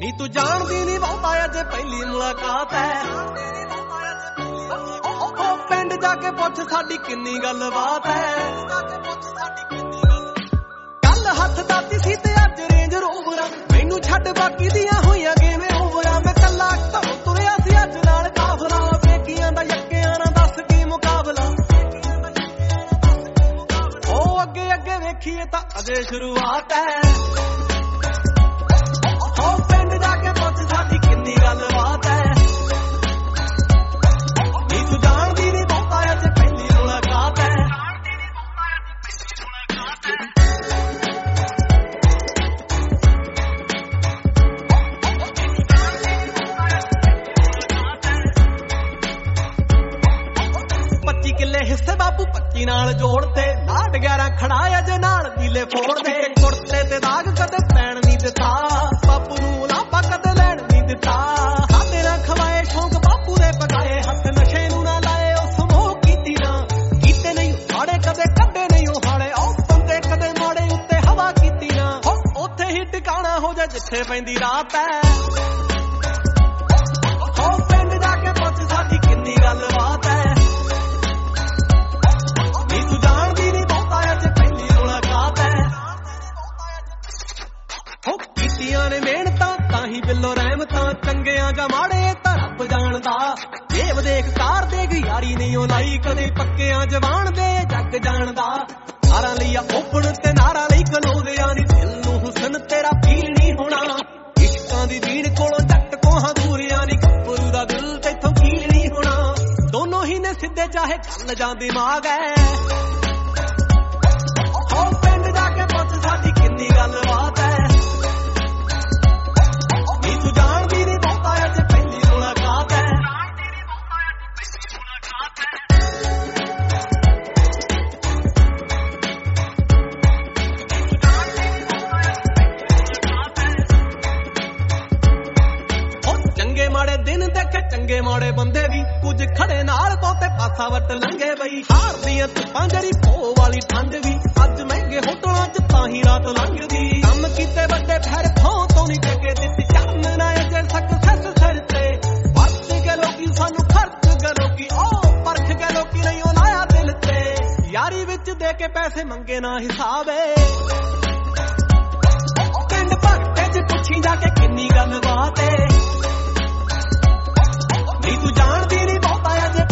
ਨੀ ਤੂੰ ਜਾਣਦੀ ਨੀ ਬਹੁਤਾ ਅਜੇ ਪਹਿਲੀ ਮੁਲਾਕਾਤ ਹੈ ਉਹ ਪਿੰਡ ਜਾ ਕੇ ਪੁੱਛ ਸਾਡੀ ਕਿੰਨੀ ਗੱਲਬਾਤ ਹੈ ਕੱਲ ਹੱਥ ਦਾਤੀ ਸੀ ਤੇ ਅੱਜ ਰੇਂਜ ਰੋਵਰਾਂ ਮੈਨੂੰ ਛੱਡ ਬਾਕੀ ਦੀਆਂ ਹੋਈਆਂ ਕਿਵੇਂ ਓਵਰਾਂ ਮੈਂ ਕੱਲਾ ਘਰੋਂ ਤੁਰਿਆ ਸੀ ਅੱਜ ਨਾਲ ਕਾਫਲਾ ਬੇਕੀਆਂ ਦਾ ਯੱਕਿਆਂ ਨਾਲ ਦੱਸ ਕੀ ਮੁਕਾਬਲਾ ਉਹ ਅੱਗੇ ਅੱਗੇ ਵੇਖੀਏ ਤਾਂ ਅਜੇ ਸ਼ੁਰੂਆਤ ਹੈ ਉਹ ਪਿੰਡ ਜਾ ਕੇ ਪੁੱਛ ਸਾਡੀ ਕਿੰਨੀ ਗੱਲਬਾਤ ਹੈ ਨੀ ਤੂੰ ਜਾਣਦੀ ਨੀ ਬਹੁਤਾ ਅਜੇ ਪਹਿਲੀ ਮੁਲਾਕਾਤ ਹੈ ਕਿੱਲੇ ਹਿੱਸੇ ਬਾਪੂ 25 ਨਾਲ ਜੋੜਤੇ ਲਾਡ 11 ਖੜਾ ਅਜੇ ਨਾਲ ਦੀਲੇ ਫੋੜਦੇ ਕੁੜਤੇ ਤੇ ਦਾਗ ਕਦੇ ਪੈਣ ਨਹੀਂ ਦਿੱਤਾ ਬਾਪੂ ਨੂੰ ਲਾਪਾ ਕਦੇ ਲੈਣ ਨਹੀਂ ਦਿੱਤਾ ਖਾਦੇ ਨਾ ਖਵਾਏ ਸ਼ੌਂਕ ਬਾਪੂ ਦੇ ਪਕਾਏ ਹੱਥ ਨਸ਼ੇ ਨੂੰ ਨਾ ਲਾਏ ਉਸ ਮੋਹ ਕੀਤੀ ਨਾ ਕੀਤੇ ਨਹੀਂ ਹਾੜੇ ਕਦੇ ਕੱਢੇ ਨਹੀਂ ਉਹ ਹਾੜੇ ਉਹ ਬੰਦੇ ਕਦੇ ਮਾੜੇ ਉੱਤੇ ਹਵਾ ਕੀਤੀ ਨਾ ਉੱਥੇ ਹੀ ਟਿਕਾਣਾ ਹੋ ਜਾ ਜਿੱਥੇ ਪੈਂਦੀ ਰਾਤ ਹੈ ਉਹ ਪਿੰਡ ਜਾ ਕੇ ਪੁੱਛ ਸਾਡੀ ਕਿੰਨੀ ਗੱਲਬਾਤ ਹੈ ਨੇ ਮਿਹਨਤਾਂ ਤਾਂ ਹੀ ਬਿੱਲੋ ਰਹਿਮਤਾਂ ਚੰਗਿਆਂ ਜਾਂ ਮਾੜੇ ਤਾਂ ਰੱਬ ਜਾਣਦਾ ਦੇਵ ਦੇਖ ਕਾਰ ਦੇਖ ਯਾਰੀ ਨਹੀਂ ਉਹ ਲਾਈ ਕਦੇ ਪੱਕਿਆਂ ਜਵਾਨ ਦੇ ਜੱਗ ਜਾਣਦਾ ਨਾਰਾਂ ਲਈ ਓਪਨ ਤੇ ਨਾਰਾਂ ਲਈ ਖਲੋਦਿਆਂ ਨੀ ਦਿਲ ਨੂੰ ਹੁਸਨ ਤੇਰਾ ਫੀਲ ਨਹੀਂ ਹੋਣਾ ਇਸ਼ਕਾਂ ਦੀ ਬੀੜ ਕੋਲੋਂ ਜੱਟ ਕੋਹਾਂ ਦੂਰਿਆਂ ਨੀ ਗੱਭਰੂ ਦਾ ਦਿਲ ਤੇਥੋਂ ਫੀਲ ਨਹੀਂ ਹੋਣਾ ਦੋਨੋਂ ਹੀ ਨੇ ਸਿੱਧੇ ਚਾਹੇ ਚੱਲ ਜਾਂ ਦਿਮਾਗ ਹੈ ਉਹ ਪਿੰਡ ਜਾ ਕੇ ਪੁੱਛ ਸਾਡੀ ਕਿੰਨੀ ਗੱਲਬਾਤ ਹੈ ਮਾੜੇ ਦਿਨ ਦੇਖੇ ਚੰਗੇ ਮਾੜੇ ਬੰਦੇ ਵੀ ਕੁਝ ਖੜੇ ਨਾਲ ਬਹੁਤੇ ਪਾਸਾ ਵੱਟ ਲੰਘੇ ਬਈ ਹਾਰਦੀਆਂ ਧੁੱਪਾਂ ਜਿਹੜੀ ਪੋ ਵਾਲੀ ਠੰਡ ਵੀ ਅੱਜ ਮਹਿੰਗੇ ਹੋਟਲਾਂ 'ਚ ਤਾਂ ਹੀ ਰਾਤ ਲੰਘਦੀ ਕੰਮ ਕੀਤੇ ਵੱਡੇ ਫੇਰ ਥੋਂ ਤੋਂ ਨਹੀਂ ਟਕੇ ਦਿੱਤੀ ਚੰਨ ਨਾ ਅਜੇ ਸਕਸੈਸ ਸਿਰ ਤੇ ਵਰਤ ਕੇ ਲੋਕੀ ਸਾਨੂੰ ਖਰਚ ਕਰੋਗੀ ਉਹ ਪਰਖ ਕੇ ਲੋਕੀ ਨਹੀਂ ਉਹ ਲਾਇਆ ਦਿਲ ਤੇ ਯਾਰੀ ਵਿੱਚ ਦੇ ਕੇ ਪੈਸੇ ਮੰਗੇ ਨਾ ਹਿਸਾਬ ਏ ਪਿੰਡ ਭਗਤੇ 'ਚ ਪੁੱਛੀ ਜਾ ਕੇ ਕਿੰਨੀ ਗੱਲਬਾਤ ਏ ਨੀ ਤੂੰ ਜਾਣਦੀ ਨੀ ਬਹੁਤਾ ਅਜੇ